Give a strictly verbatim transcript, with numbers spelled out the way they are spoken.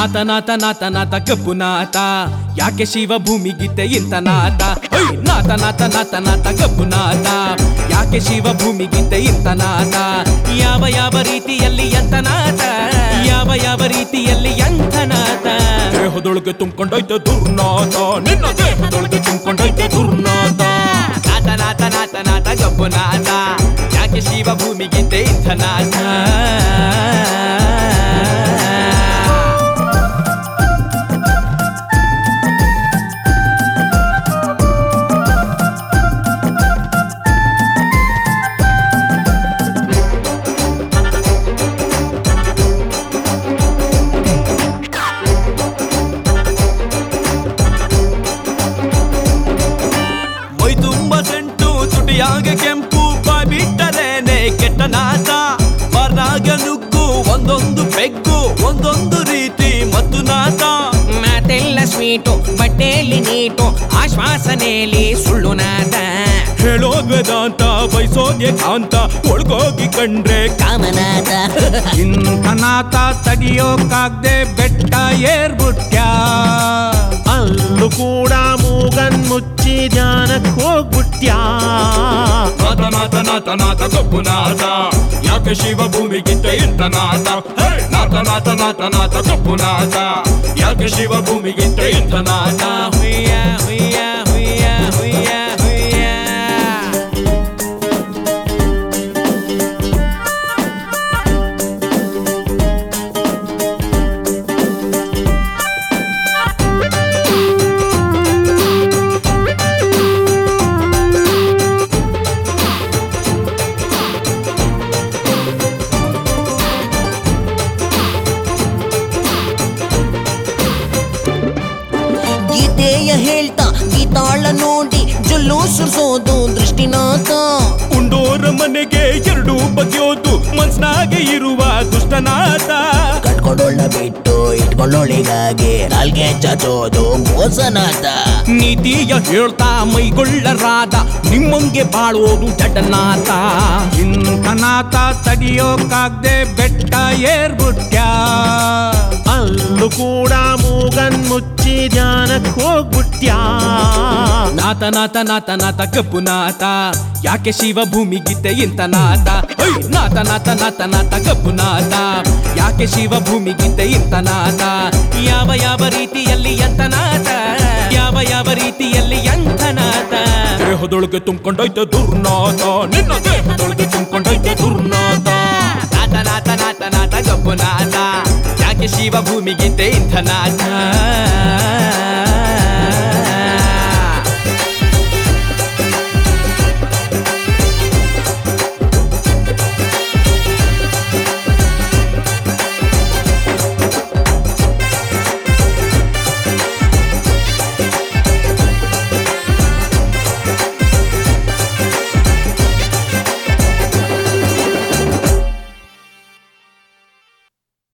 ನಾಥ ನಾಥ ನಾಥ ನಾಥ ಕಬ್ಬು ನಾಥ ಯಾಕೆ ಶಿವ ಭೂಮಿಗಿದ್ದೆ ಇಂಥ ನಾಥ ನಾಥ ನಾಥ ನಾಥ ನಾಥ ಕಬ್ಬು ನಾಥ ಯಾಕೆ ಶಿವ ಭೂಮಿಗಿದ್ದೆ ಇಂಥ ನಾಥ ಯಾವ ಯಾವ ರೀತಿಯಲ್ಲಿ ಎಂಥ ನಾಥ ಯಾವ ಯಾವ ರೀತಿಯಲ್ಲಿ ಎಂಥ ನಾಥ ದೇಹದೊಳಗೆ ತುಂಬಿಕೊಂಡೈತೆ ದುರ್ನಾಥ ನಿನ್ನ ದೇಹದೊಳಗೆ ತುಂಬಿಕೊಂಡೈತೆ ದುರ್ನಾಥ ನಾಥ ನಾಥ ನಾಥ ನಾಥ ಕಬ್ಬು ನಾಥ ಯಾಕೆ ಶಿವ ಭೂಮಿಗಿದ್ದೆ ಇಂಥ ನಾಥ ತುಟಿಯಾಗ ಕೆಂಪು ಬಾಯ್ಬಿಟ್ಟರೇನೆ ಕೆಟ್ಟ ನಾಥ ಬರ್ನಾಗ ನುಗ್ಗು ಒಂದೊಂದು ಬೆಕ್ಕು ಒಂದೊಂದು ರೀತಿ ಮತ್ತು ನಾಥ ಮಾತೆಲ್ಲ ಸ್ವೀಟು ಬಟ್ಟೆಯಲ್ಲಿ ನೀಟು ಆಶ್ವಾಸನೆಯಲ್ಲಿ ಸುಳ್ಳು ನಾಥ ಹೇಳೋದ್ ವೇದಾಂತ ಬಯಸೋದ್ಯ ಕಾಂತ ಒಳ್ಗೋಗಿ ಕಂಡ್ರೆ ಕಾಮನಾಥ ಇಂಥ ನಾಥ ತಡಿಯೋಕಾಗ್ದೆ ಬೆಟ್ಟ ಏರ್ಬಿಟ್ಟ ಅಲ್ಲೂ ಕೂಡ ಮೂಗನ್ ಮುಚ್ಚಿ ಧ್ಯಾನಕ್ಕೆ ಹೋಗ್ಬಿಟ್ಯಾ ನಾಥ ನಾಥ ನಾಥ ನಾಥ ಕಬ್ಬು ನಾಥ ಯಾಕೆ ಶಿವ ಭೂಮಿಗಿದ್ದ ಇಂಥ ನಾಥ ನಾಥ ನಾಥ ನಾಥ ನಾಥ ಕಬ್ಬು ನಾಥ ಯಾಕೆ ಶಿವ ಭೂಮಿಗಿದ್ದ ಇಂಥ ನಾಥ ಹುಯ್ಯ ಹುಯ್ಯ ಹುಯ್ಯ ಹುಯ್ಯ ಹುಯ್ಯ ಗೀತೆಯ ಹೇಳ್ತಾ ಗೀತಾಳ ನೋಡಿ ಜೊಲ್ಲು ಸುರಿಸೋದು ದೃಷ್ಟಿನಾಥ ಉಂಡೋರ ಮನೆಗೆ ಎರಡು ಬಗೆಯೋದು ಮನ್ಸ್ನಾಗೆ ಇರುವ ದುಷ್ಟನಾಥ ಕಟ್ಕೊಂಡೋಳ ಬಿಟ್ಟು ಇಟ್ಕೊಂಡೋಳಿಗಾಗಿ ನಾಲ್ಗೆ ಚಾಚೋದು ಮೋಸನಾಥ ನೀತಿಯ ಹೇಳ್ತಾ ಮೈಗೊಳ್ಳರಾದ ನಿಮ್ಮಂಗೆ ಬಾಳೋದು ಜಡನಾಥ ಇಂಥ ನಾಥ ತಡಿಯೋಕಾಗ್ದೆ ಬೆಟ್ಟ ಏರ್ಬಿಟ್ಟ ಅಲ್ಲೂ ಕೂಡ ಮೂಗನ್ ಮುಚ್ಚಿ ಧ್ಯಾನಕ್ಕೆ ಹೋಗ್ಬಿಟ್ಯಾ ನಾಥ ನಾಥ ನಾಥ ನಾಥ ಕಬ್ಬು ನಾಥ ಯಾಕೆ ಶಿವ ಭೂಮಿಗಿದ್ದೆ ಇಂಥ ನಾಥ ನಾಥ ನಾಥ ನಾಥ ನಾಥ ಕಬ್ಬು ನಾಥ ಯಾಕೆ ಶಿವ ಭೂಮಿಗಿದ್ದೆ ಇಂಥ ನಾಥ ಯಾವ ಯಾವ ರೀತಿಯಲ್ಲಿ ಎಂಥ ನಾಥ ಯಾವ ಯಾವ ರೀತಿಯಲ್ಲಿ ಎಂಥ ನಾಥ ದೇಹದೊಳಗೆ ತುಂಬಿಕೊಂಡೈತೆ ದುರ್ನಾಥ ನಿನ್ನ ದೇಹದೊಳಗೆ ತುಂಬಿಕೊಂಡೈತೆ ದುರ್ನಾಥ ನಾಥ ನಾಥ ನಾಥ ನಾಥ ಕಬ್ಬು ನಾಥ ಯಾಕೆ ಶಿವ ಭೂಮಿಗಿದ್ದೆ ಇಂಥ ನಾಥ